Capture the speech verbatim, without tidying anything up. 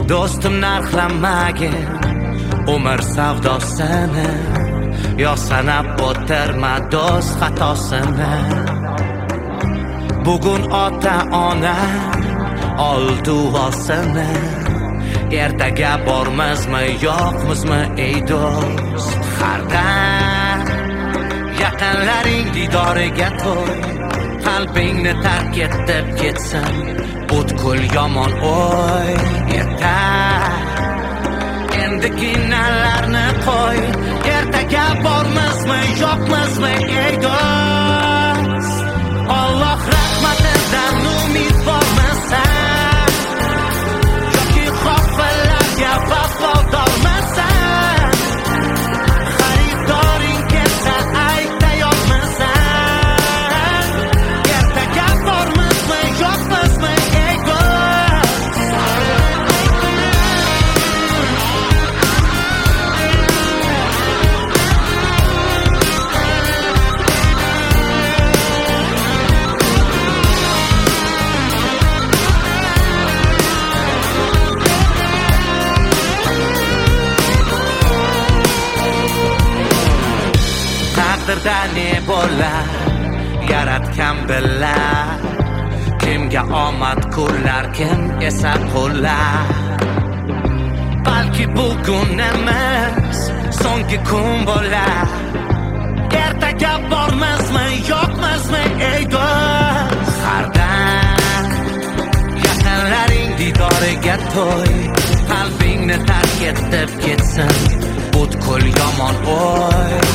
do'stim narxlamagin umr savdosini, yo sanab o'tirma do'st xatosini. Bugun ota ona ol duosini, ertaga bormizmi yo'qmizmi ey do'st. Hardan yaqinlaring didoriga to'y, qalbingni tark etib ketsin butkul yomon o'y. Yetar endi kinalarni qo'y, ertaga bormizmi yo'qmizmi ey do'st. Alloh rahmatidan umid bormisan, yoki g'ofillarga vafodormisan? Xaridoring kelsa aytayotmisan, ertaga bormizmi yo'qmizmi ey do'st. Taqdirda ne bo'lar yaratgan bilar, kimga omad kunlar kim esa qo'llar. Balki bugun emas so'nggi kun bo'lar, ertaga bormizmi yo'qmizmi ey do'st. Hardan yaqinlaring didoriga to'y, qalbingni tark etib ketsin butkul yomon o'y.